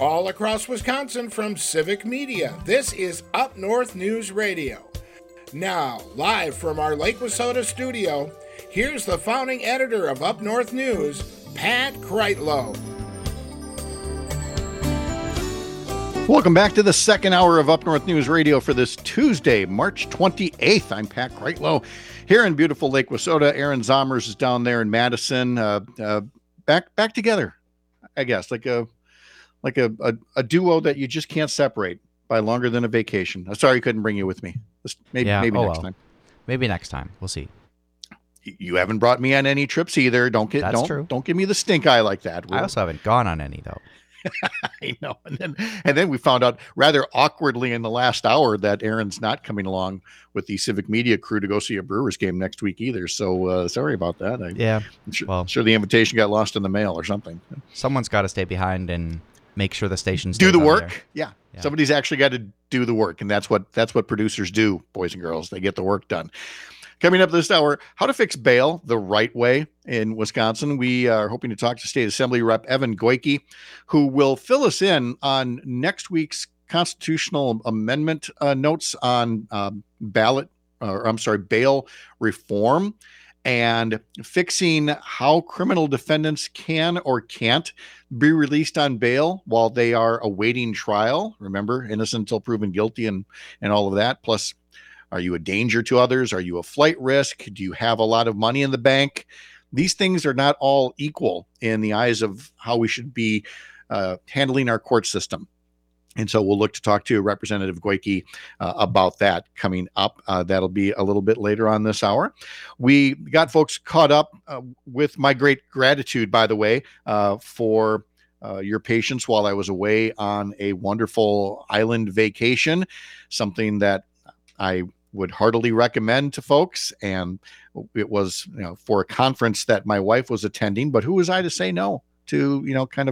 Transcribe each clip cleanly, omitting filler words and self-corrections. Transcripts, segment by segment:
all across Wisconsin from Civic Media. This is Up North News Radio. Now, live from our Lake Wissota studio, here's the founding editor of Up North News, Pat Kreitlow. Welcome back to the second hour of Up North News Radio for this Tuesday, March 28th. I'm Pat Kreitlow here in beautiful Lake Wissota. Aaron Zomers is down there in Madison. Back together, I guess, like a duo that you just can't separate by longer than a vacation. I'm sorry I couldn't bring you with me. Maybe next time. Maybe next time. We'll see. You haven't brought me on any trips either. Don't give me the stink eye like that. I also haven't gone on any though. I know. And then we found out rather awkwardly in the last hour that Aaron's not coming along with the Civic Media crew to go see a Brewers game next week either. So sorry about that. I'm sure the invitation got lost in the mail or something. Someone's got to stay behind and make sure the stations do the work. Yeah. Somebody's actually got to do the work. And that's what producers do, boys and girls. They get the work done. Coming up this hour, how to fix bail the right way in Wisconsin. We are hoping to talk to State Assembly Rep Evan Goyke, who will fill us in on next week's constitutional amendment notes on bail reform and fixing how criminal defendants can or can't be released on bail while they are awaiting trial. Remember, innocent until proven guilty and all of that. Plus, are you a danger to others? Are you a flight risk? Do you have a lot of money in the bank? These things are not all equal in the eyes of how we should be handling our court system. And so we'll look to talk to Representative Goyke about that coming up. That'll be a little bit later on this hour. We got folks caught up with my great gratitude, by the way, for your patience while I was away on a wonderful island vacation, something that I would heartily recommend to folks. And it was, for a conference that my wife was attending, but who was I to say no to,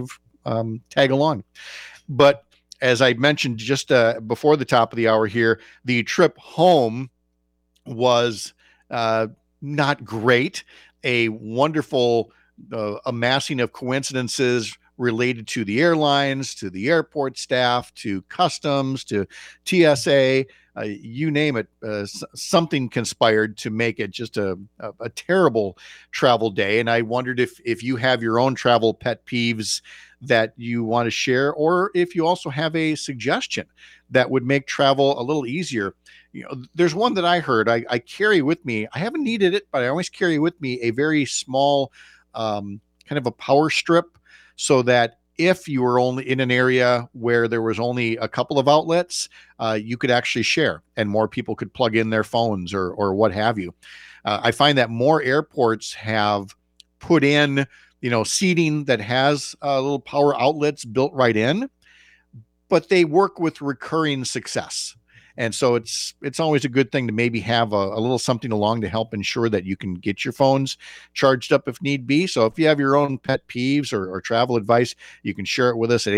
tag along. But as I mentioned just before the top of the hour here, the trip home was not great. A wonderful amassing of coincidences related to the airlines, to the airport staff, to customs, to TSA, you name it. Something conspired to make it just a terrible travel day. And I wondered if you have your own travel pet peeves that you want to share, or if you also have a suggestion that would make travel a little easier. There's one that I heard. I carry with me. I haven't needed it, but I always carry with me a very small kind of a power strip, so that if you were only in an area where there was only a couple of outlets, you could actually share and more people could plug in their phones or what have you. I find that more airports have put in, seating that has little power outlets built right in, but they work with recurring success. And so it's always a good thing to maybe have a little something along to help ensure that you can get your phones charged up if need be. So if you have your own pet peeves or travel advice, you can share it with us at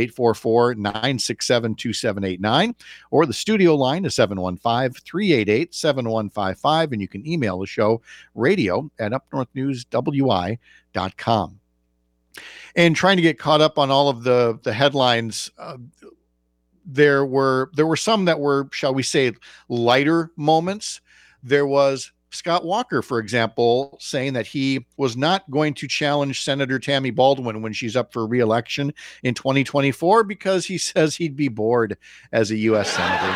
844-967-2789, or the studio line is 715-388-7155. And you can email the show radio@upnorthnewswi.com. And trying to get caught up on all of the headlines, there were some that were, shall we say, lighter moments. There was Scott Walker, for example, saying that he was not going to challenge Senator Tammy Baldwin when she's up for re-election in 2024 because he says he'd be bored as a U.S. Senator.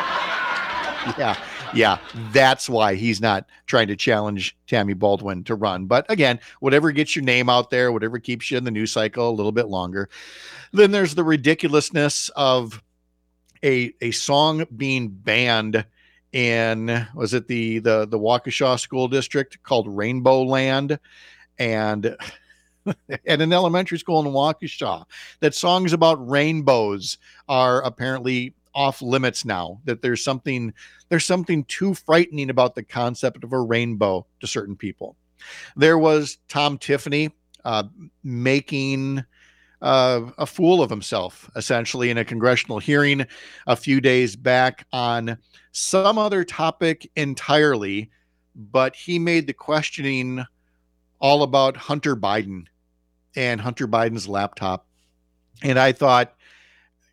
Yeah, that's why he's not trying to challenge Tammy Baldwin to run. But again, whatever gets your name out there, whatever keeps you in the news cycle a little bit longer. Then there's the ridiculousness of a song being banned in, was it the Waukesha School District, called Rainbow Land, and at an elementary school in Waukesha, that songs about rainbows are apparently off limits now, that there's something too frightening about the concept of a rainbow to certain people. There was Tom Tiffany making a fool of himself, essentially, in a congressional hearing a few days back on some other topic entirely, but he made the questioning all about Hunter Biden and Hunter Biden's laptop. And I thought,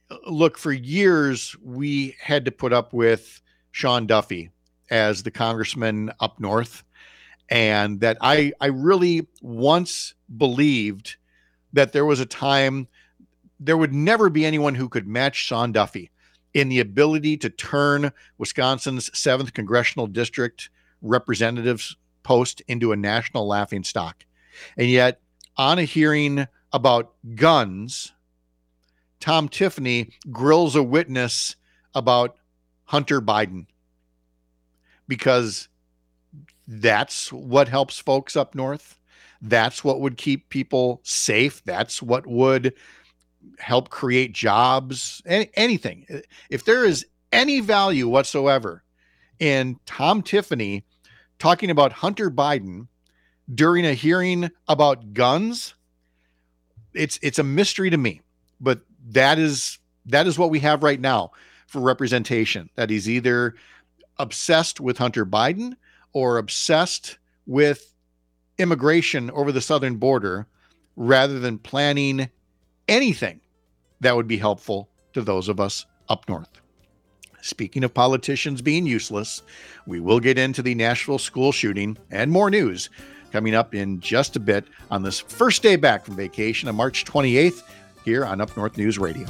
look, for years, we had to put up with Sean Duffy as the congressman up north. And that I really once believed that there was a time there would never be anyone who could match Sean Duffy in the ability to turn Wisconsin's 7th congressional district representative's post into a national laughingstock. And yet, on a hearing about guns, Tom Tiffany grills a witness about Hunter Biden, because that's what helps folks up north. That's what would keep people safe. That's what would help create jobs, anything. If there is any value whatsoever in Tom Tiffany talking about Hunter Biden during a hearing about guns, it's a mystery to me. But that is what we have right now for representation, that he's either obsessed with Hunter Biden or obsessed with immigration over the southern border, rather than planning anything that would be helpful to those of us up north. Speaking of politicians being useless, we will get into the Nashville school shooting and more news coming up in just a bit on this first day back from vacation on March 28th here on Up North News Radio.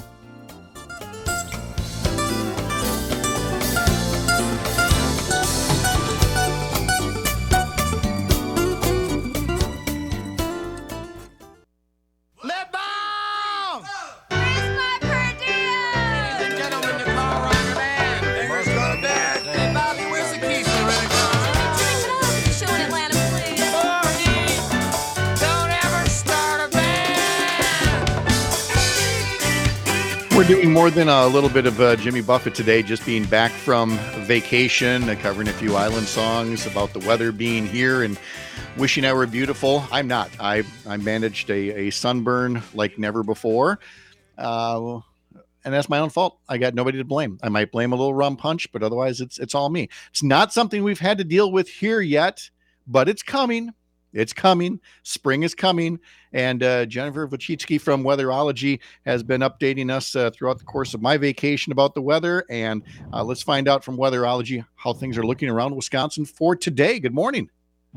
We're doing more than a little bit of Jimmy Buffett today, just being back from vacation, covering a few island songs about the weather being here and wishing I were beautiful. I'm not. I managed a sunburn like never before. And that's my own fault. I got nobody to blame. I might blame a little rum punch, but otherwise it's all me. It's not something we've had to deal with here yet, but it's coming. It's coming. Spring is coming. And Jennifer Wojcicki from Weatherology has been updating us throughout the course of my vacation about the weather. And let's find out from Weatherology how things are looking around Wisconsin for today. Good morning.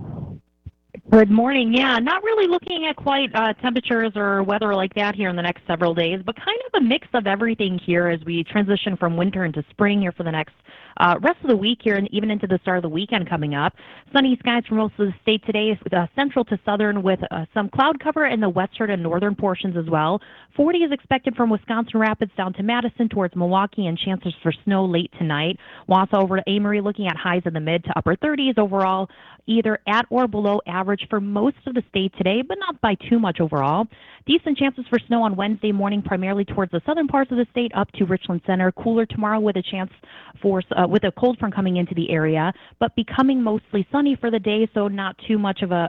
Good morning. Yeah, not really looking at quite temperatures or weather like that here in the next several days, but kind of a mix of everything here as we transition from winter into spring here for the next rest of the week here and even into the start of the weekend coming up. Sunny skies for most of the state today, central to southern with some cloud cover in the western and northern portions as well. 40 is expected from Wisconsin Rapids down to Madison towards Milwaukee, and chances for snow late tonight. Wausau over to Amory, looking at highs in the mid to upper 30s overall, either at or below average for most of the state today, but not by too much overall. Decent chances for snow on Wednesday morning, primarily towards the southern parts of the state up to Richland Center. Cooler tomorrow with a chance for with a cold front coming into the area, but becoming mostly sunny for the day, so not too much of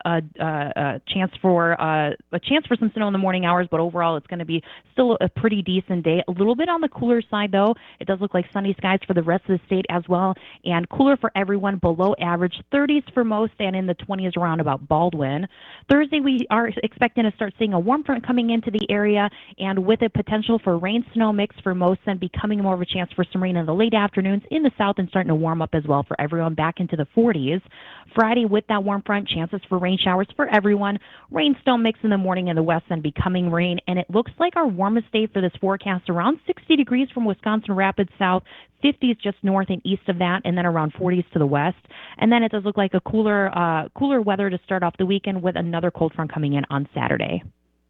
a chance for some snow in the morning hours. But overall, it's going to be still a pretty decent day. A little bit on the cooler side, though. It does look like sunny skies for the rest of the state as well, and cooler for everyone, below average, 30s for most, and in the 20s around about Baldwin. Thursday, we are expecting to start seeing a warm front coming into the area, and with a potential for rain-snow mix for most, and becoming more of a chance for some rain in the late afternoons in the south, and starting to warm up as well for everyone back into the 40s. Friday, with that warm front, chances for rain showers for everyone. Rain-snow mix in the morning in the west, and becoming rain, and it looks like our warmest day for this forecast, around 60 degrees from Wisconsin Rapids south, 50s just north and east of that, and then around 40s to the west. And then it does look like a cooler weather to start off the weekend, with another cold front coming in on Saturday.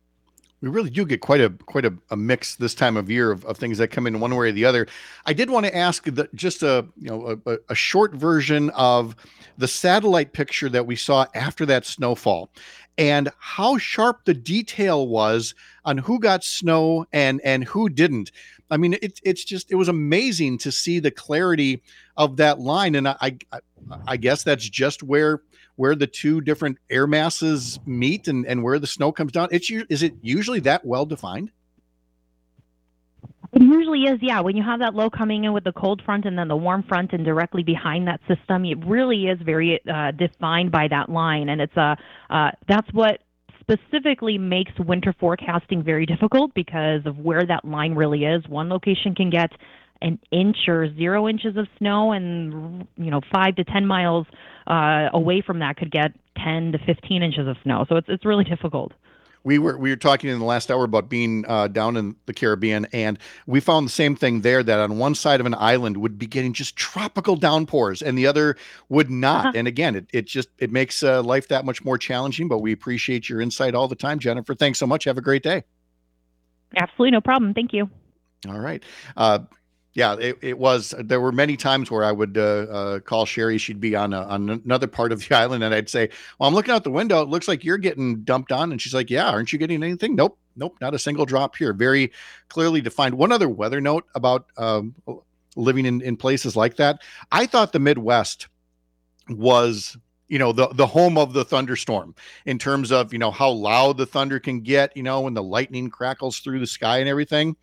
We really do get quite a mix this time of year of things that come in one way or the other. I did want to ask just a short version of the satellite picture that we saw after that snowfall, and how sharp the detail was on who got snow and who didn't. I mean, it was amazing to see the clarity of that line, and I guess that's just where the two different air masses meet and where the snow comes down. Is it usually that well defined? It usually is, yeah. When you have that low coming in with the cold front and then the warm front and directly behind that system, it really is very defined by that line, and it's that's what specifically makes winter forecasting very difficult because of where that line really is. One location can get an inch or 0 inches of snow, and 5 to 10 miles away from that could get 10 to 15 inches of snow. So it's really difficult. We were talking in the last hour about being down in the Caribbean, and we found the same thing there, that on one side of an island would be getting just tropical downpours and the other would not. And again, it makes life that much more challenging, but we appreciate your insight all the time, Jennifer. Thanks so much. Have a great day. Absolutely. No problem. Thank you. All right. Yeah, there were many times where I would call Sherry. She'd be on another part of the island, and I'd say, well, I'm looking out the window. It looks like you're getting dumped on. And she's like, yeah, aren't you getting anything? Nope, not a single drop here. Very clearly defined. One other weather note about living in places like that. I thought the Midwest was, the home of the thunderstorm in terms of, how loud the thunder can get, when the lightning crackles through the sky and everything.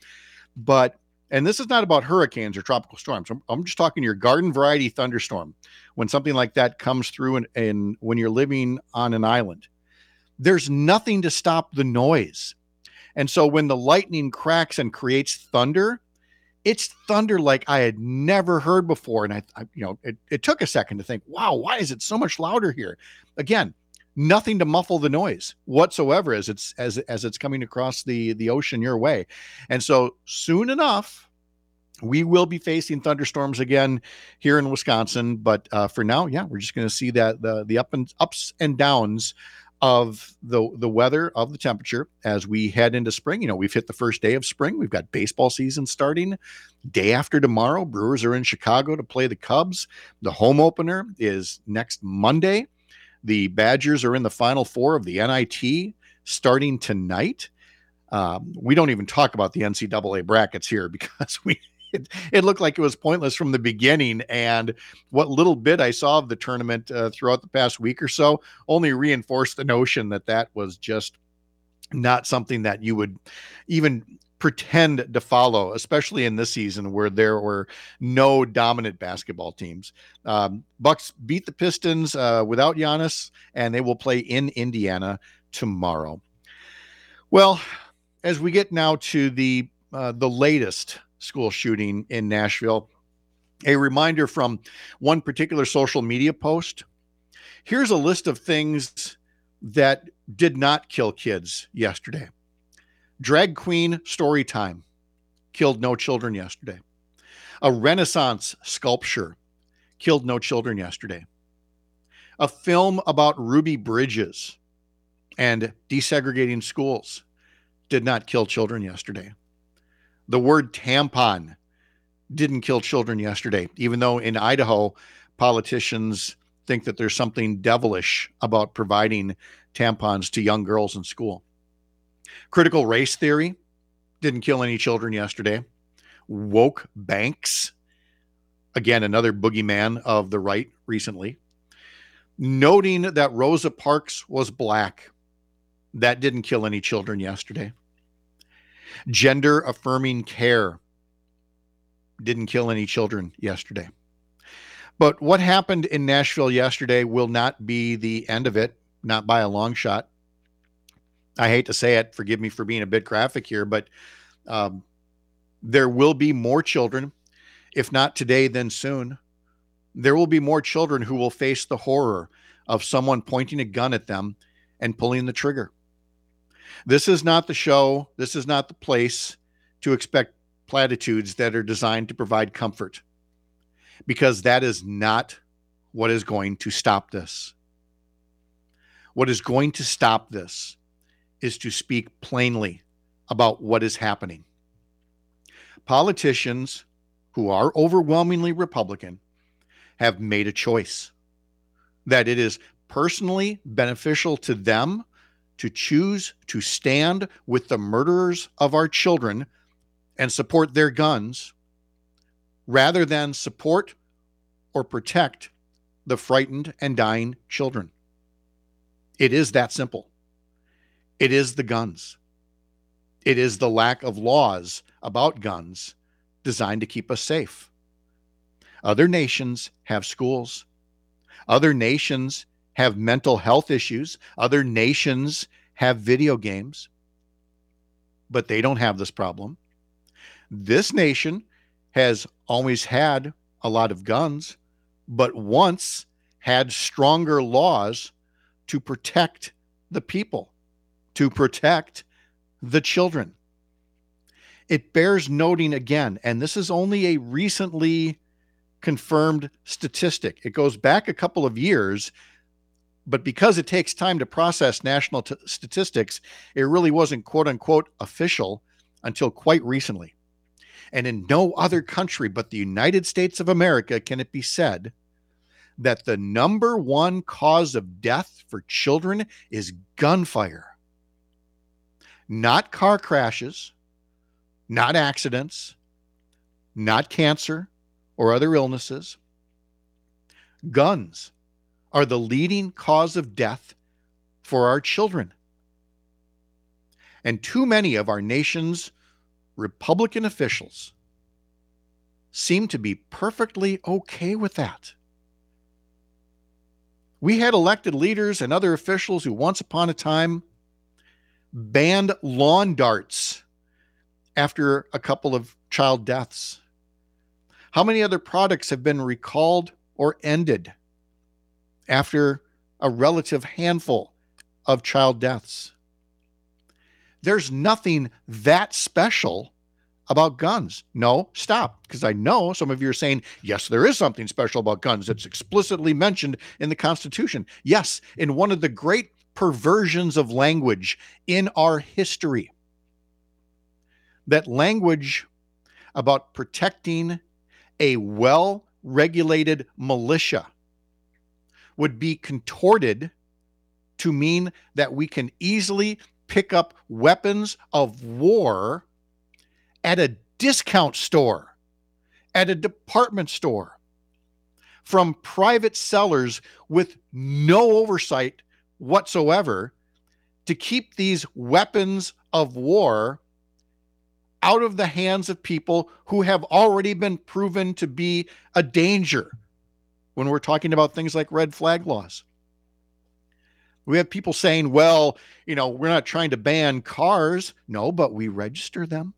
And this is not about hurricanes or tropical storms. I'm just talking your garden variety thunderstorm. When something like that comes through and when you're living on an island, there's nothing to stop the noise. And so when the lightning cracks and creates thunder, it's thunder like I had never heard before. And it took a second to think, wow, why is it so much louder here? Again, nothing to muffle the noise whatsoever as it's coming across the ocean your way. And so soon enough, we will be facing thunderstorms again here in Wisconsin. But for now, yeah, we're just going to see that the ups and downs of the weather, of the temperature as we head into spring. We've hit the first day of spring. We've got baseball season starting day after tomorrow. Brewers are in Chicago to play the Cubs. The home opener is next Monday. The Badgers are in the Final Four of the NIT starting tonight. We don't even talk about the NCAA brackets here because it looked like it was pointless from the beginning. And what little bit I saw of the tournament throughout the past week or so only reinforced the notion that was just not something that you would even pretend to follow, especially in this season where there were no dominant basketball teams. Bucks beat the Pistons without Giannis, and they will play in Indiana tomorrow. Well, as we get now to the latest school shooting in Nashville, a reminder from one particular social media post. Here's a list of things that did not kill kids yesterday. Drag queen story time killed no children yesterday. A Renaissance sculpture killed no children yesterday. A film about Ruby Bridges and desegregating schools did not kill children yesterday. The word tampon didn't kill children yesterday, even though in Idaho, politicians think that there's something devilish about providing tampons to young girls in school. Critical race theory didn't kill any children yesterday. Woke banks, again, another boogeyman of the right recently. Noting that Rosa Parks was black, that didn't kill any children yesterday. Gender affirming care didn't kill any children yesterday. But what happened in Nashville yesterday will not be the end of it, not by a long shot. I hate to say it, forgive me for being a bit graphic here, but there will be more children, if not today, then soon. There will be more children who will face the horror of someone pointing a gun at them and pulling the trigger. This is not the show. This is not the place to expect platitudes that are designed to provide comfort, because that is not what is going to stop this. What is going to stop this is to speak plainly about what is happening. Politicians who are overwhelmingly Republican have made a choice that it is personally beneficial to them to choose to stand with the murderers of our children and support their guns rather than support or protect the frightened and dying children. It is that simple. It is the guns. It is the lack of laws about guns designed to keep us safe. Other nations have schools. Other nations have mental health issues. Other nations have video games, but they don't have this problem. This nation has always had a lot of guns, but once had stronger laws to protect the people, to protect the children. It bears noting again, and this is only a recently confirmed statistic. It goes back a couple of years, but because it takes time to process national statistics, it really wasn't quote unquote official until quite recently. And in no other country but the United States of America can it be said that the number one cause of death for children is gunfire. Not car crashes, not accidents, not cancer or other illnesses. Guns are the leading cause of death for our children. And too many of our nation's Republican officials seem to be perfectly okay with that. We had elected leaders and other officials who once upon a time banned lawn darts after a couple of child deaths. How many other products have been recalled or ended after a relative handful of child deaths? There's nothing that special about guns. No, stop, because I know some of you are saying, yes, there is something special about guns. It's explicitly mentioned in the Constitution. Yes, in one of the great perversions of language in our history. That language about protecting a well-regulated militia would be contorted to mean that we can easily pick up weapons of war at a discount store, at a department store, from private sellers with no oversight whatsoever, to keep these weapons of war out of the hands of people who have already been proven to be a danger when we're talking about things like red flag laws. We have people saying, well, we're not trying to ban cars. No, but we register them.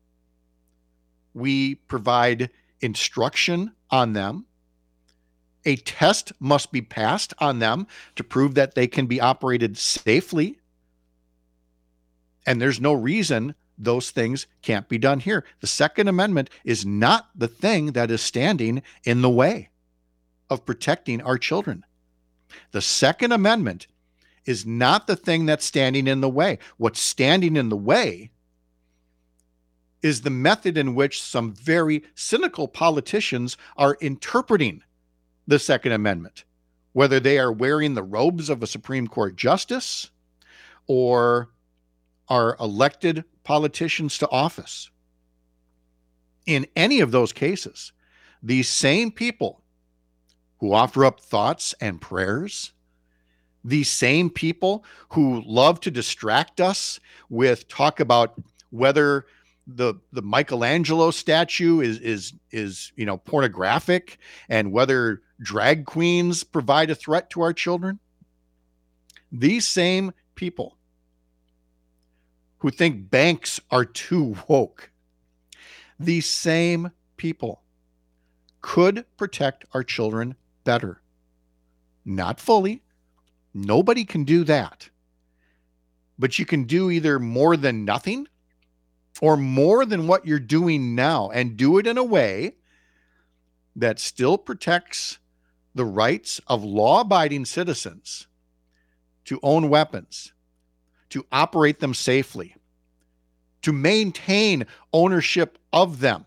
We provide instruction on them. A test must be passed on them to prove that they can be operated safely. And there's no reason those things can't be done here. The Second Amendment is not the thing that is standing in the way of protecting our children. The Second Amendment is not the thing that's standing in the way. What's standing in the way is the method in which some very cynical politicians are interpreting the Second Amendment, whether they are wearing the robes of a Supreme Court justice or are elected politicians to office. In any of those cases, these same people who offer up thoughts and prayers, these same people who love to distract us with talk about whether the Michelangelo statue is pornographic and whether drag queens provide a threat to our children. These same people who think banks are too woke, these same people could protect our children better. Not fully. Nobody can do that. But you can do either more than nothing or more than what you're doing now, and do it in a way that still protects the rights of law-abiding citizens to own weapons, to operate them safely, to maintain ownership of them,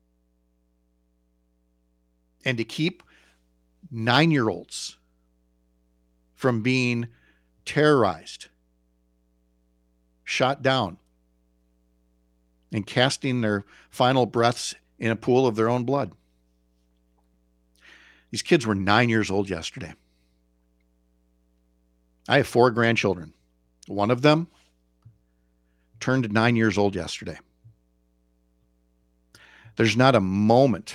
and to keep 9-year-olds from being terrorized, shot down, and casting their final breaths in a pool of their own blood. These kids were 9 years old yesterday. I have 4 grandchildren. One of them turned 9 years old yesterday. There's not a moment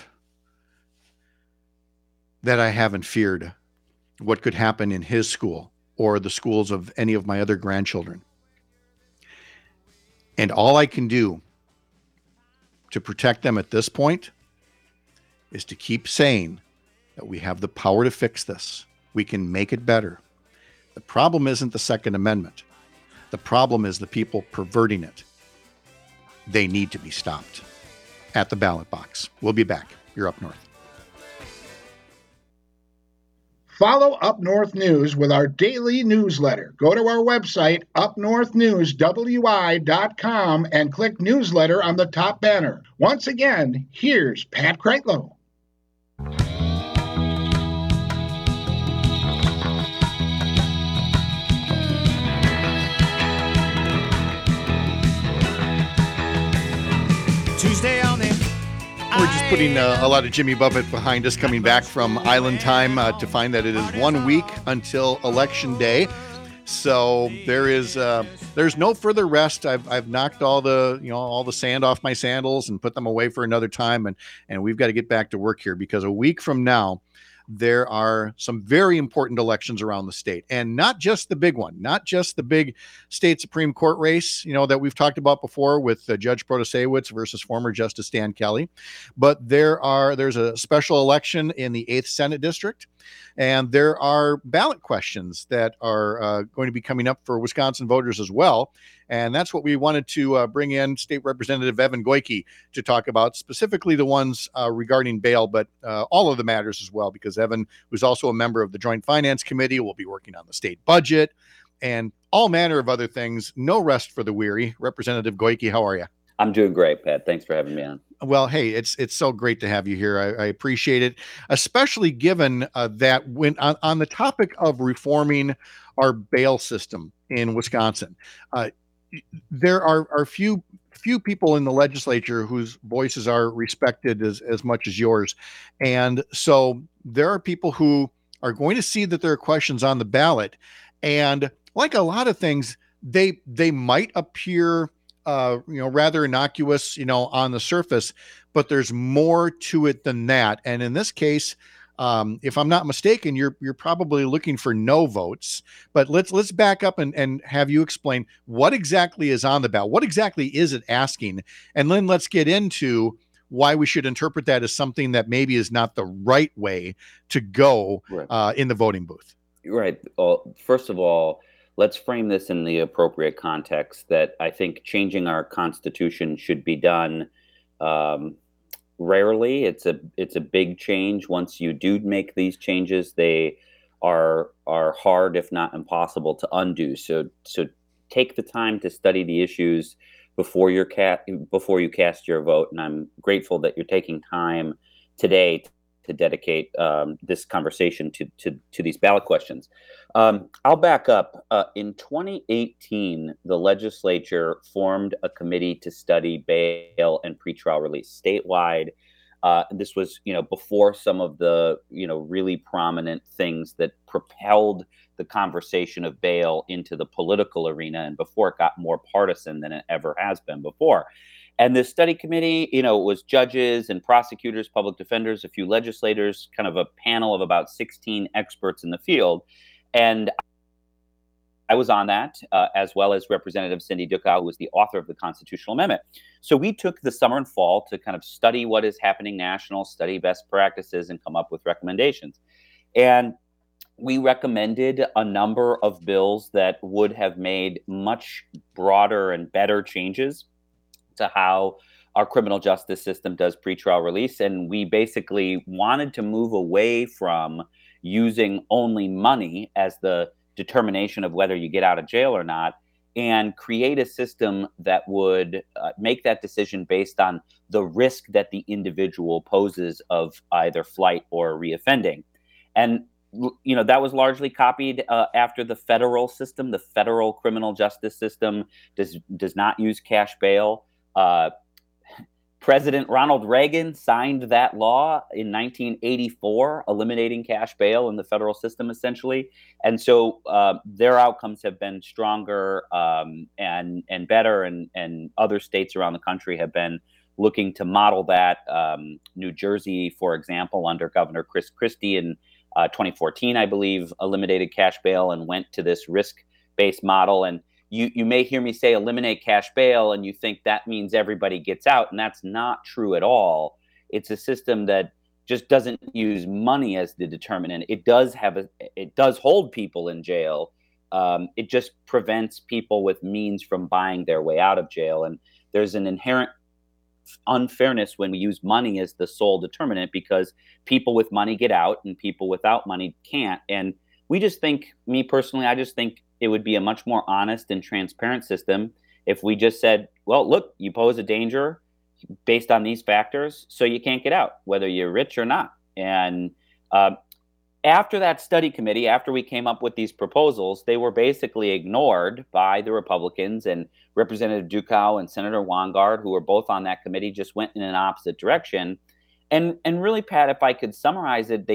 that I haven't feared what could happen in his school or the schools of any of my other grandchildren. And all I can do to protect them at this point is to keep saying that we have the power to fix this. We can make it better. The problem isn't the Second Amendment. The problem is the people perverting it. They need to be stopped at the ballot box. We'll be back. You're Up North. Follow Up North News with our daily newsletter. Go to our website, upnorthnewswi.com, and click newsletter on the top banner. Once again, here's Pat Kreitlow. Tuesday on the We're just putting a lot of Jimmy Buffett behind us, coming back from Island Time to find that it is 1 week until Election Day. So there's no further rest. I've knocked all the sand off my sandals and put them away for another time, and we've got to get back to work here, because a week from now there are some very important elections around the state, and not just the big one, not just the big state Supreme Court race, that we've talked about before with Judge Protasewicz versus former Justice Dan Kelly, but there's a special election in the 8th Senate District, and there are ballot questions that are going to be coming up for Wisconsin voters as well. And that's what we wanted to bring in State Representative Evan Goyke to talk about, specifically the ones regarding bail, but all of the matters as well, because Evan, who's also a member of the Joint Finance Committee, will be working on the state budget and all manner of other things. No rest for the weary. Representative Goyke, how are you? I'm doing great, Pat. Thanks for having me on. Well, hey, it's so great to have you here. I appreciate it, especially given that when on the topic of reforming our bail system in Wisconsin, there are few people in the legislature whose voices are respected as much as yours. And so there are people who are going to see that there are questions on the ballot. And like a lot of things, they might appear rather innocuous, on the surface, but there's more to it than that. And in this case, if I'm not mistaken, you're probably looking for no votes, but let's back up and have you explain what exactly is on the ballot. What exactly is it asking? And then let's get into why we should interpret that as something that maybe is not the right way to go in the voting booth. Right. Well, first of all, let's frame this in the appropriate context that I think changing our Constitution should be done rarely. It's a big change. Once you do make these changes, they are hard, if not impossible, to undo. So take the time to study the issues before you cast your vote. And I'm grateful that you're taking time today to dedicate this conversation to these ballot questions. I'll back up. In 2018, the legislature formed a committee to study bail and pretrial release statewide. This was, before some of the, really prominent things that propelled the conversation of bail into the political arena, and before it got more partisan than it ever has been before. And this study committee, it was judges and prosecutors, public defenders, a few legislators, kind of a panel of about 16 experts in the field. And I was on that, as well as Representative Cindy Dukow, who was the author of the constitutional amendment. So we took the summer and fall to kind of study what is happening national, study best practices, and come up with recommendations. And we recommended a number of bills that would have made much broader and better changes to how our criminal justice system does pretrial release. And we basically wanted to move away from using only money as the determination of whether you get out of jail or not, and create a system that would make that decision based on the risk that the individual poses of either flight or reoffending. And that was largely copied after the federal system. The federal criminal justice system does not use cash bail. President Ronald Reagan signed that law in 1984, eliminating cash bail in the federal system, essentially. And so their outcomes have been stronger and better, and other states around the country have been looking to model that. New Jersey, for example, under Governor Chris Christie in 2014, I believe, eliminated cash bail and went to this risk-based model. And you may hear me say eliminate cash bail, and you think that means everybody gets out, and that's not true at all. It's a system that just doesn't use money as the determinant. It does hold people in jail. It just prevents people with means from buying their way out of jail. And there's an inherent unfairness when we use money as the sole determinant, because people with money get out and people without money can't. And we just think, me personally, I just think it would be a much more honest and transparent system if we just said, well, look, you pose a danger based on these factors, so you can't get out, whether you're rich or not. And after that study committee, after we came up with these proposals, they were basically ignored by the Republicans, and Representative Dukow and Senator Wangard, who were both on that committee, just went in an opposite direction. And really, Pat, if I could summarize it,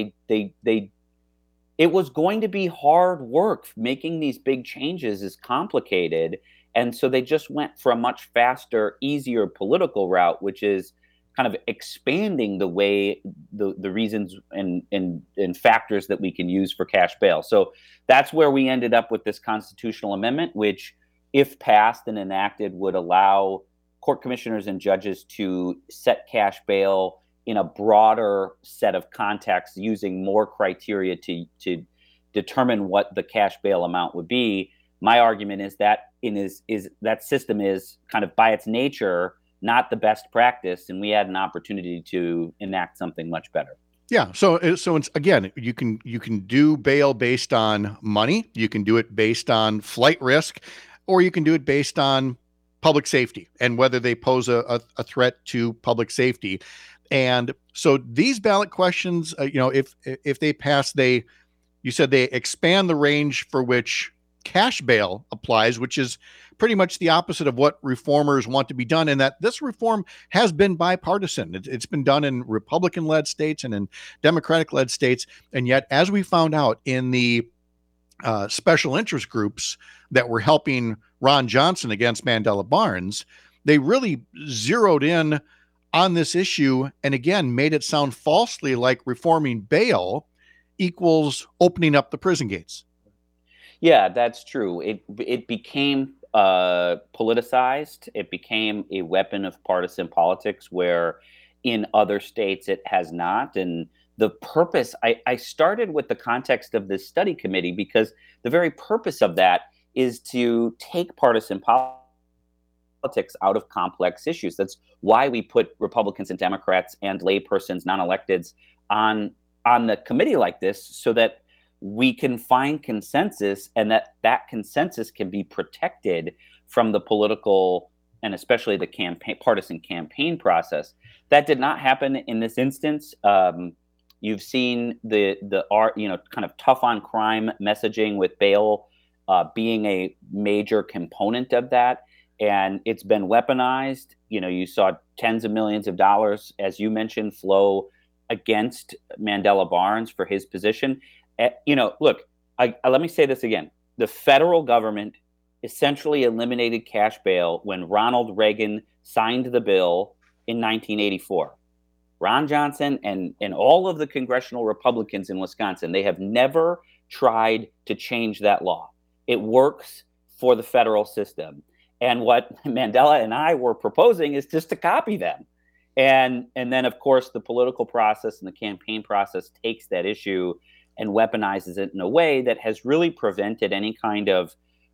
it was going to be hard work. Making these big changes is complicated. And so they just went for a much faster, easier political route, which is kind of expanding the way the reasons and factors that we can use for cash bail. So that's where we ended up with this constitutional amendment, which, if passed and enacted, would allow court commissioners and judges to set cash bail in a broader set of contexts, using more criteria to determine what the cash bail amount would be. My argument is that that system is kind of, by its nature, not the best practice, and we had an opportunity to enact something much better. Yeah. So it's, again, you can do bail based on money. You can do it based on flight risk, or you can do it based on public safety and whether they pose a threat to public safety. And so these ballot questions, if they pass, you said they expand the range for which cash bail applies, which is pretty much the opposite of what reformers want to be done. And that this reform has been bipartisan. It's been done in Republican-led states and in Democratic-led states. And yet, as we found out in the special interest groups that were helping Ron Johnson against Mandela Barnes, they really zeroed in on this issue and, again, made it sound falsely like reforming bail equals opening up the prison gates. Yeah, that's true. It became politicized. It became a weapon of partisan politics, where in other states it has not. And the purpose, I started with the context of this study committee, because the very purpose of that is to take partisan politics out of complex issues. That's why we put Republicans and Democrats and laypersons, non-electeds, on the committee like this, so that we can find consensus, and that consensus can be protected from the political and especially the partisan campaign process. That did not happen in this instance. You've seen the kind of tough on crime messaging with bail being a major component of that, and it's been weaponized. You saw tens of millions of dollars, as you mentioned, flow against Mandela Barnes for his position. Look, let me say this again. The federal government essentially eliminated cash bail when Ronald Reagan signed the bill in 1984. Ron Johnson and all of the congressional Republicans in Wisconsin, they have never tried to change that law. It works for the federal system. And what Mandela and I were proposing is just to copy them. And then, of course, the political process and the campaign process takes that issue and weaponizes it in a way that has really prevented any kind of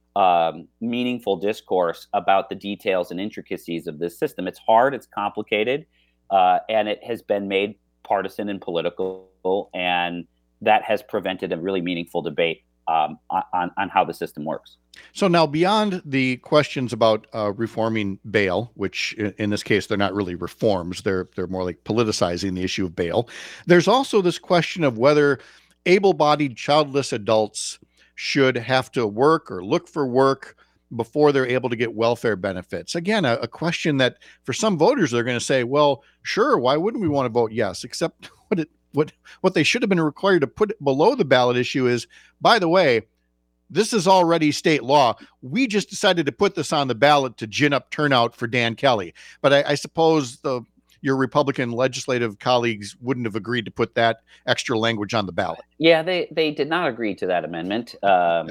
meaningful discourse about the details and intricacies of this system. It's hard, it's complicated, and it has been made partisan and political, and that has prevented a really meaningful debate on how the system works. So now, beyond the questions about reforming bail, which in this case, they're not really reforms, they're more like politicizing the issue of bail, there's also this question of whether able-bodied childless adults should have to work or look for work before they're able to get welfare benefits. Again, a question that for some voters, they're going to say, well, sure, why wouldn't we want to vote yes? Except what they should have been required to put below the ballot issue is, by the way, this is already state law. We just decided to put this on the ballot to gin up turnout for Dan Kelly. But I suppose your Republican legislative colleagues wouldn't have agreed to put that extra language on the ballot. Yeah, they did not agree to that amendment.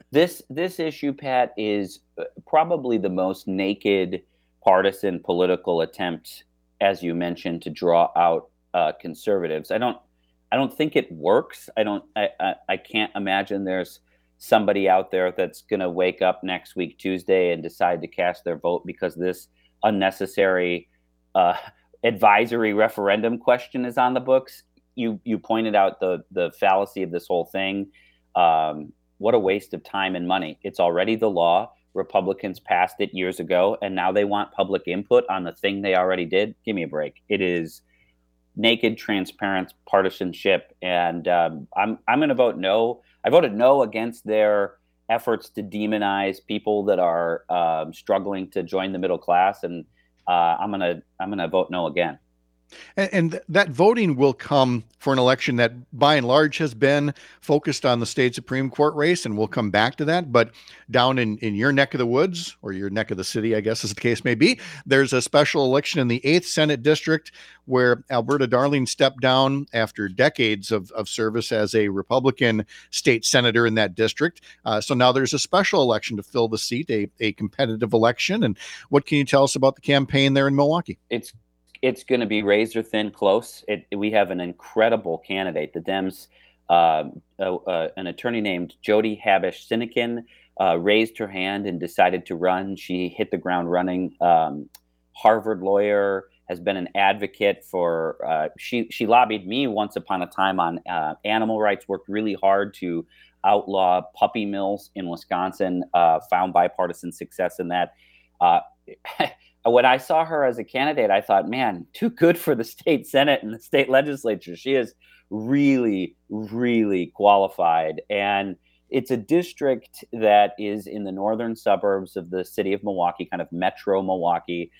This issue, Pat, is probably the most naked partisan political attempt, as you mentioned, to draw out conservatives. I don't think it works. I can't imagine there's somebody out there that's going to wake up next week Tuesday and decide to cast their vote because this unnecessary advisory referendum question is on the books. You pointed out the fallacy of this whole thing. What a waste of time and money. It's already the law. Republicans passed it years ago, and now they want public input on the thing they already did. Give me a break. It is naked, transparent partisanship, and I'm going to vote no. I voted no against their efforts to demonize people that are struggling to join the middle class, and I'm gonna vote no again. And that voting will come for an election that by and large has been focused on the state Supreme Court race, and we'll come back to that. But down in your neck of the woods, or your neck of the city, I guess as the case may be, there's a special election in the 8th Senate District where Alberta Darling stepped down after decades of service as a Republican state senator in that district. So now there's a special election to fill the seat, a competitive election. And what can you tell us about the campaign there in Milwaukee? It's going to be razor thin close. We have an incredible candidate. The Dems, an attorney named Jody Habush-Sinykin, raised her hand and decided to run. She hit the ground running. Harvard lawyer, has been an advocate for. She lobbied me once upon a time on animal rights. Worked really hard to outlaw puppy mills in Wisconsin. Found bipartisan success in that. When I saw her as a candidate, I thought, man, too good for the state Senate and the state legislature. She is really, really qualified. And it's a district that is in the northern suburbs of the city of Milwaukee, kind of metro Milwaukee.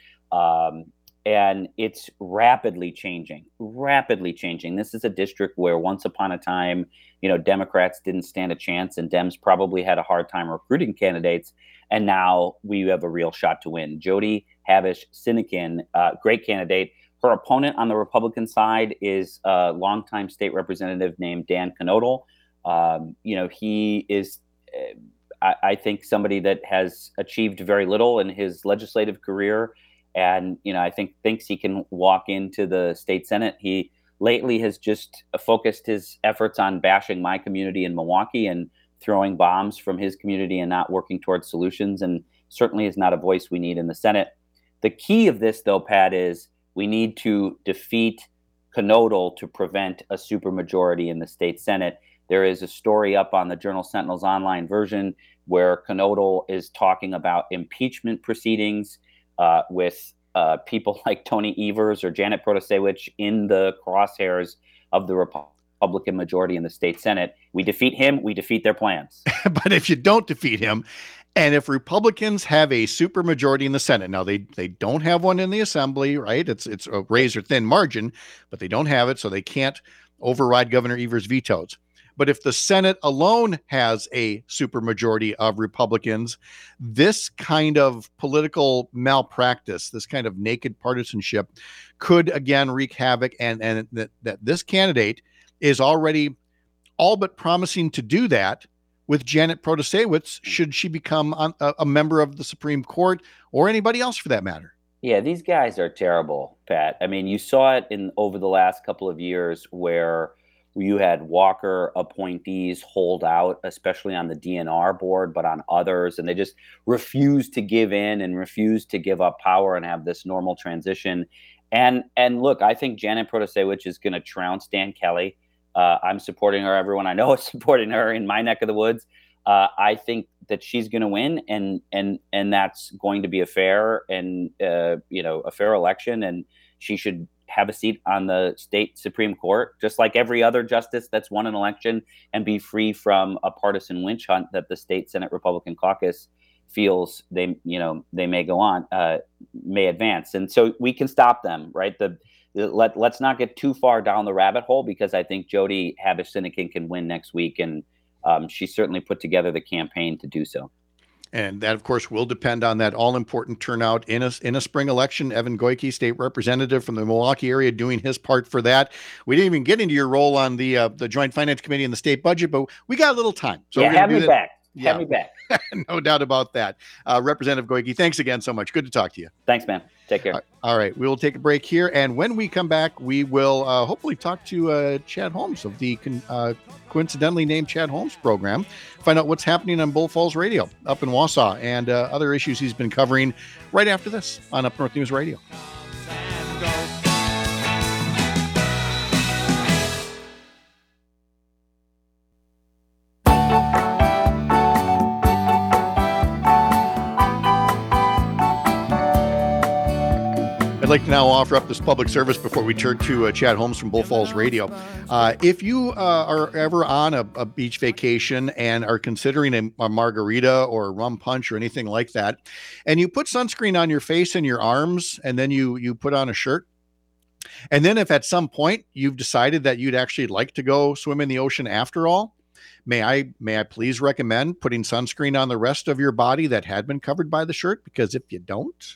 And it's rapidly changing. This is a district where once upon a time, Democrats didn't stand a chance, and Dems probably had a hard time recruiting candidates. And now we have a real shot to win. Jody Habush-Sinykin, great candidate. Her opponent on the Republican side is a longtime state representative named Dan Knodl. He is, I think, somebody that has achieved very little in his legislative career. And, I think thinks he can walk into the state Senate. He lately has just focused his efforts on bashing my community in Milwaukee and throwing bombs from his community and not working towards solutions, and certainly is not a voice we need in the Senate. The key of this, though, Pat, is we need to defeat Knodl to prevent a supermajority in the state Senate. There is a story up on the Journal Sentinel's online version where Knodl is talking about impeachment proceedings with people like Tony Evers or Janet Protasewicz in the crosshairs of the Republican majority in the state Senate. We defeat him, we defeat their plans. But if you don't defeat him, and if Republicans have a supermajority in the Senate, now they don't have one in the Assembly, right? It's a razor thin margin, but they don't have it, so they can't override Governor Evers' vetoes. But if the Senate alone has a supermajority of Republicans, this kind of political malpractice, this kind of naked partisanship, could again wreak havoc. And that this candidate is already all but promising to do that with Janet Protasewicz, should she become a member of the Supreme Court, or anybody else for that matter. Yeah, these guys are terrible, Pat. I mean, you saw it over the last couple of years where you had Walker appointees hold out, especially on the DNR board, but on others, and they just refused to give in and refused to give up power and have this normal transition. And look, I think Janet Protasewicz is going to trounce Dan Kelly. I'm supporting her. Everyone I know is supporting her in my neck of the woods. I think that she's going to win, and that's going to be a fair and a fair election, and she should have a seat on the state Supreme Court, just like every other justice that's won an election, and be free from a partisan witch hunt that the state Senate Republican caucus feels they may go on, may advance. And so we can stop them, right? Let's not get too far down the rabbit hole, because I think Jody Habush-Sinykin can win next week, and she certainly put together the campaign to do so. And that, of course, will depend on that all-important turnout in a spring election. Evan Goyke, state representative from the Milwaukee area, doing his part for that. We didn't even get into your role on the Joint Finance Committee and the state budget, but we got a little time. So yeah, have me back. Yeah. Have me back. No doubt about that. Representative Goyke, thanks again so much. Good to talk to you. Thanks, man. Take care. All right. We will take a break here. And when we come back, we will hopefully talk to Chad Holmes of the coincidentally named Chad Holmes program, find out what's happening on Bull Falls Radio up in Wausau and other issues he's been covering right after this on Up North News Radio. I'd like to now offer up this public service before we turn to Chad Holmes from Bull Falls Radio. If you are ever on a beach vacation and are considering a margarita or a rum punch or anything like that, and you put sunscreen on your face and your arms, and then you put on a shirt, and then if at some point you've decided that you'd actually like to go swim in the ocean after all, may I please recommend putting sunscreen on the rest of your body that had been covered by the shirt? Because if you don't,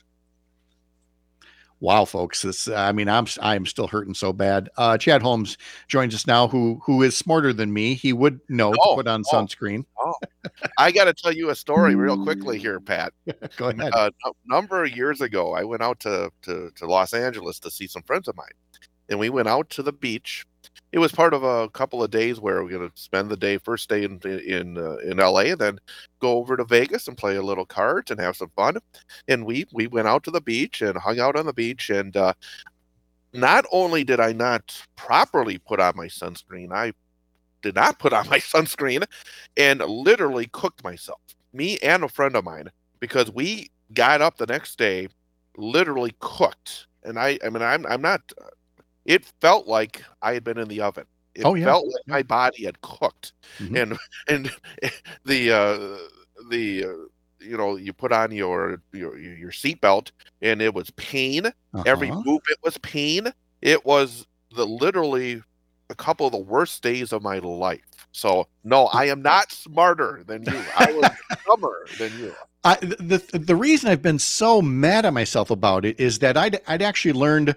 wow, folks, I'm still hurting so bad. Chad Holmes joins us now, who is smarter than me. He would know to put on sunscreen. I got to tell you a story real quickly here, Pat. Go ahead. A number of years ago, I went out to Los Angeles to see some friends of mine, and we went out to the beach. It was part of a couple of days where we're going to spend the day, first day in LA, and then go over to Vegas and play a little cards and have some fun. And we went out to the beach and hung out on the beach. And not only did I not properly put on my sunscreen, I did not put on my sunscreen and literally cooked myself, me and a friend of mine, because we got up the next day literally cooked. And I'm not. It felt like I had been in the oven. It felt like my body had cooked. Mm-hmm. And you put on your seatbelt, and it was pain. Every movement was pain. It was literally a couple of the worst days of my life. So no, I am not smarter than you. I was dumber than you. The reason I've been so mad at myself about it is that I'd actually learned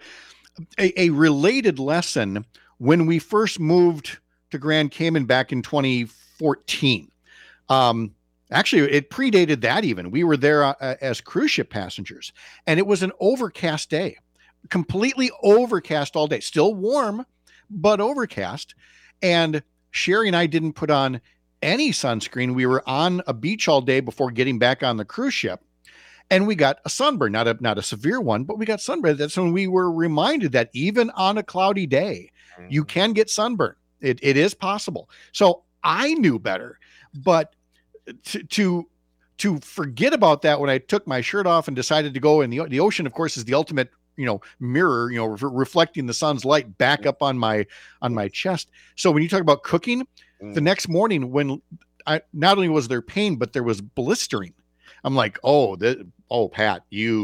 a related lesson when we first moved to Grand Cayman back in 2014. Actually, it predated that even. We were there as cruise ship passengers, and it was an overcast day, completely overcast all day, still warm, but overcast. And Sherry and I didn't put on any sunscreen. We were on a beach all day before getting back on the cruise ship. And we got a sunburn, not a severe one, but we got sunburn. That's when we were reminded that even on a cloudy day, you can get sunburn. It is possible. So I knew better, but to forget about that when I took my shirt off and decided to go in the ocean, of course, is the ultimate, mirror, reflecting the sun's light back up on my chest. So when you talk about cooking, the next morning when not only was there pain, but there was blistering. I'm like, Pat,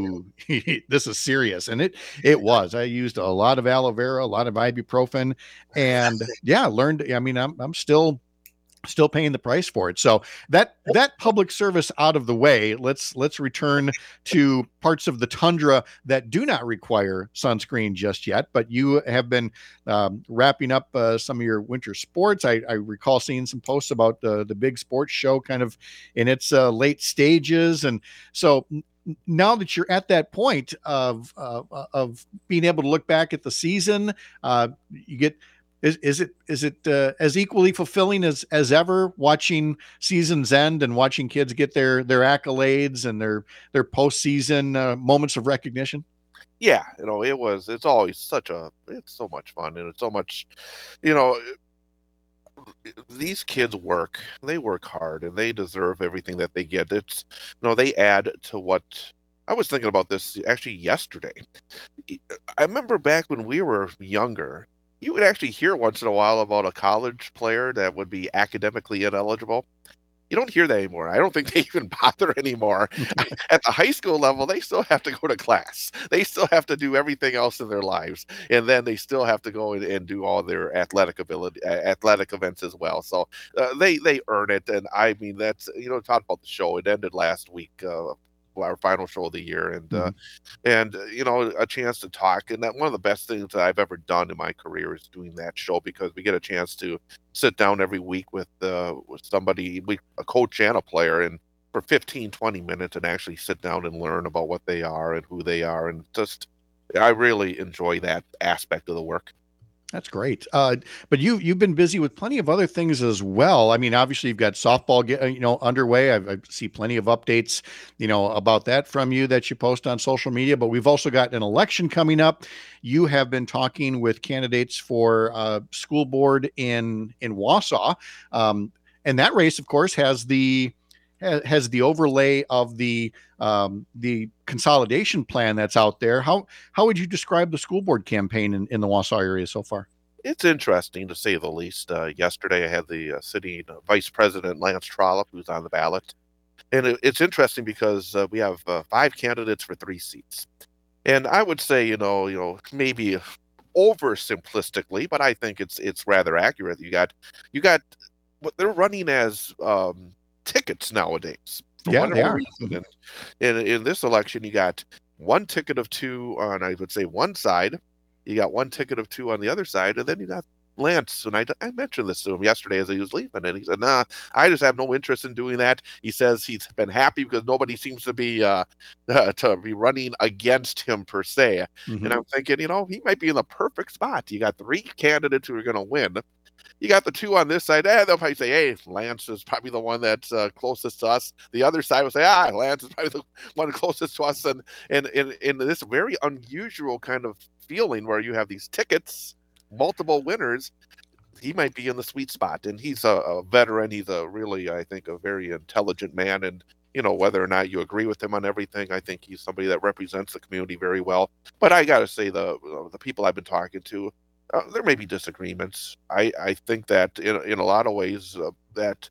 this is serious. And it was. I used a lot of aloe vera, a lot of ibuprofen, and learned. I'm still paying the price for it. So that public service out of the way, let's return to parts of the tundra that do not require sunscreen just yet. But you have been wrapping up some of your winter sports. I recall seeing some posts about the big sports show kind of in its late stages. And so now that you're at that point of being able to look back at the season, you get. Is it as equally fulfilling as ever watching seasons end and watching kids get their accolades and their postseason moments of recognition? Yeah, it's always it's so much fun, and it's so much, these kids work hard, and they deserve everything that they get. It's, they add to what. I was thinking about this actually yesterday. I remember back when we were younger, you would actually hear once in a while about a college player that would be academically ineligible. You don't hear that anymore. I don't think they even bother anymore. At the high school level, they still have to go to class. They still have to do everything else in their lives. And then they still have to go and do all their athletic events as well. So they earn it. And I mean, that's, talk about the show. It ended last week. our final show of the year, and Mhm. a chance to talk. And that one of the best things that I've ever done in my career is doing that show, because we get a chance to sit down every week with somebody, a coach and a player, and for 15, 20 minutes, and actually sit down and learn about what they are and who they are. And just, I really enjoy that aspect of the work. That's great. But you've been busy with plenty of other things as well. I mean, obviously you've got softball, underway. I see plenty of updates, about that from you that you post on social media. But we've also got an election coming up. You have been talking with candidates for school board in Wausau, and that race, of course, has the overlay of the consolidation plan that's out there. How would you describe the school board campaign in the Wausau area so far? It's interesting, to say the least. Yesterday, I had the city vice president, Lance Trollope, who's on the ballot. And it's interesting because we have 5 candidates for 3 seats. And I would say, maybe oversimplistically, but I think it's rather accurate. You got what they're running as tickets nowadays, for Yeah, they whatever are. reason. And in this election, you got one ticket of 2 on, I would say, one side. You got one ticket of 2 on the other side, and then you got Lance. And I mentioned this to him yesterday as he was leaving, and he said, "Nah, I just have no interest in doing that." He says he's been happy because nobody seems to be running against him per se. Mhm. And I'm thinking, he might be in the perfect spot. You got 3 candidates who are going to win. You got the 2 on this side. They'll probably say, "Hey, Lance is probably the one that's closest to us." The other side will say, Lance is probably the one closest to us. And in this very unusual kind of feeling where you have these tickets, multiple winners, he might be in the sweet spot. And he's a veteran. He's a really, I think, a very intelligent man. And whether or not you agree with him on everything, I think he's somebody that represents the community very well. But I got to say, the people I've been talking to, there may be disagreements. I think that in a lot of ways that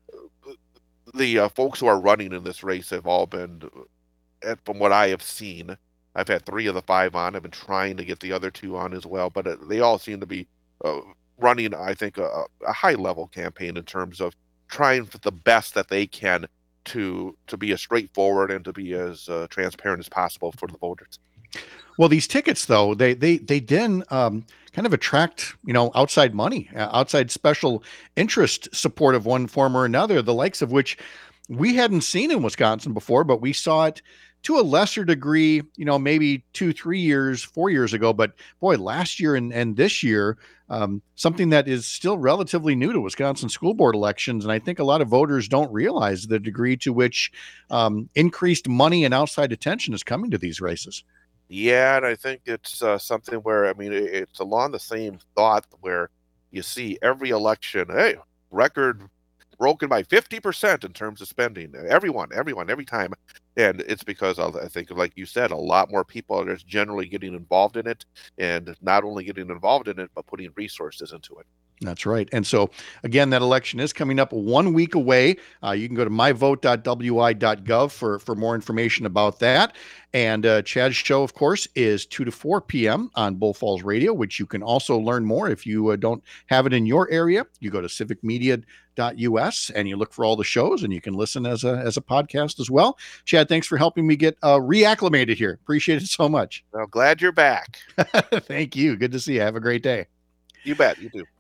the folks who are running in this race have all been, from what I have seen, I've had 3 of the 5 on. I've been trying to get the other 2 on as well, but they all seem to be running, I think, a high level campaign in terms of trying the best that they can to be as straightforward and to be as transparent as possible for the voters. Well, these tickets, though, they then kind of attract, outside money, outside special interest support of one form or another, the likes of which we hadn't seen in Wisconsin before, but we saw it to a lesser degree, maybe 2, 3 years, 4 years ago. But boy, last year and this year, something that is still relatively new to Wisconsin school board elections. And I think a lot of voters don't realize the degree to which increased money and outside attention is coming to these races. Yeah, and I think it's something where, I mean, it's along the same thought where you see every election, hey, record broken by 50% in terms of spending. Everyone, every time. And it's because I think, like you said, a lot more people are just generally getting involved in it, and not only getting involved in it, but putting resources into it. That's right. And so, again, that election is coming up 1 week away. You can go to myvote.wi.gov for more information about that. And Chad's show, of course, is 2 to 4 p.m. on Bull Falls Radio, which you can also learn more if you don't have it in your area. You go to civicmedia.us and you look for all the shows, and you can listen as a podcast as well. Chad, thanks for helping me get reacclimated here. Appreciate it so much. Well, glad you're back. Thank you. Good to see you. Have a great day. You bet. You do.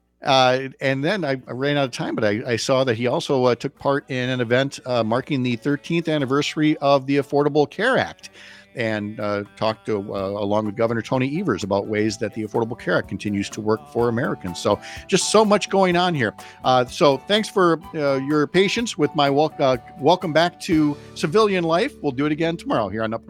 And then I ran out of time, but I saw that he also took part in an event marking the 13th anniversary of the Affordable Care Act, and talked to, along with Governor Tony Evers, about ways that the Affordable Care Act continues to work for Americans. So just so much going on here. So thanks for your patience with my welcome back to civilian life. We'll do it again tomorrow here on Up North.